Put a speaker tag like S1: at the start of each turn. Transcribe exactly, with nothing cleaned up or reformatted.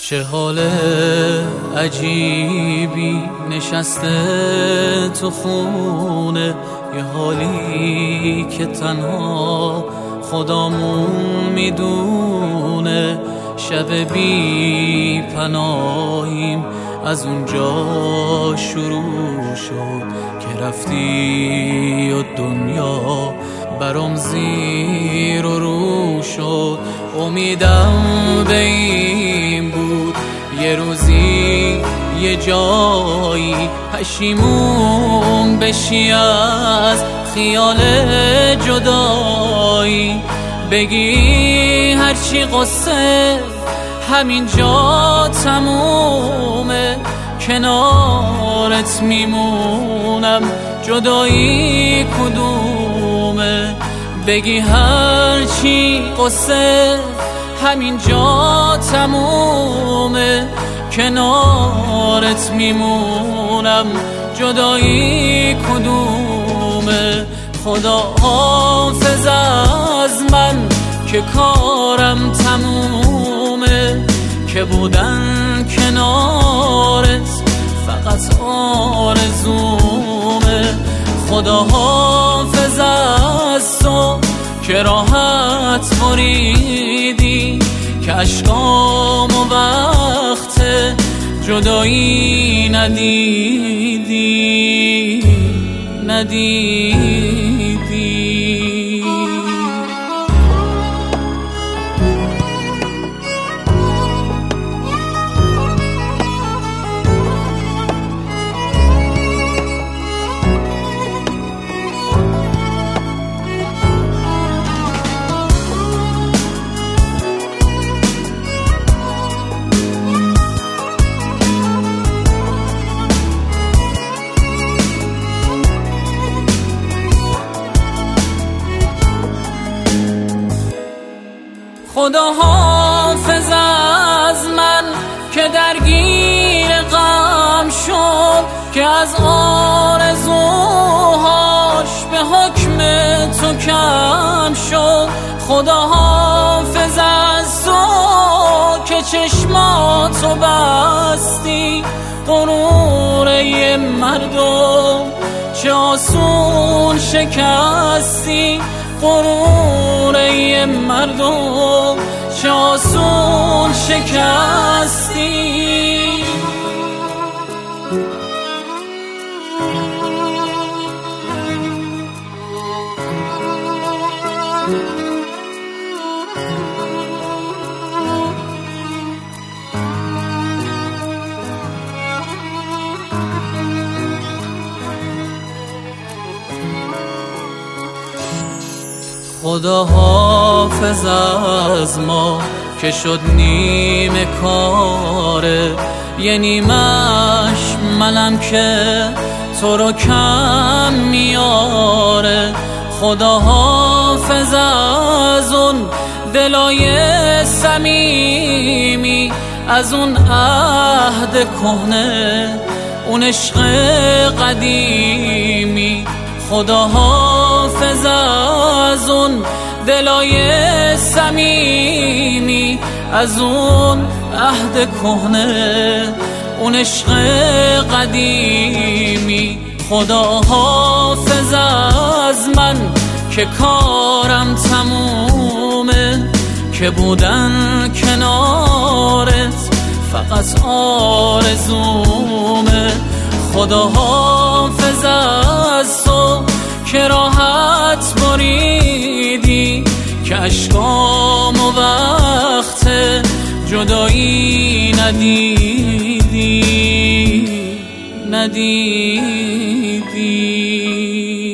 S1: چه حال عجیبی نشسته تو خونه، یه حالی که تنها خدامون میدونه. شب بی پناهیم از اونجا شروع شد که رفتی و دنیا برام زیر و رو شد. امیدم به این بود یه روزی یه جایی پشیمون بشی از خیال جدایی، بگی هرچی قصه همین جا تمومه، کنارت میمونم جدایی کدومه. بگی هرچی قصه همین جا تمومه، کنارت میمونم جدایی کدومه. خدا حافظ از من که کارم تمومه، که بودن کنارت فقط آرزومه. خدا حافظ از تو که راحت بریدی، که اشکام و وقت جدایی ندیدی ندیدی. خدا حافظ از من که درگیر غم شد، که از آرزوهاش به حکم تو کم شد. خدا حافظ از تو که چشماتو بستی، غرور یه مردم چه آسون شکستی. غرور یه مردم چه آسون شکستی. خدا حافظ از ما که شد نیمه کاره، یه نیمش منم که تو رو کم میاره. خدا حافظ از اون دلای صمیمی، از اون عهد کهنه، اون عشق قدیمی. خدا حافظ از اون دلای صمیمی، از اون عهد کهنه، اون عشق قدیمی. خدا حافظ از من که کارم تمومه، که بودن کنارت فقط آرزومه. خدا حافظ از تو که راحت بریدی، که اشکام و وقت جدایی ندیدی ندیدی.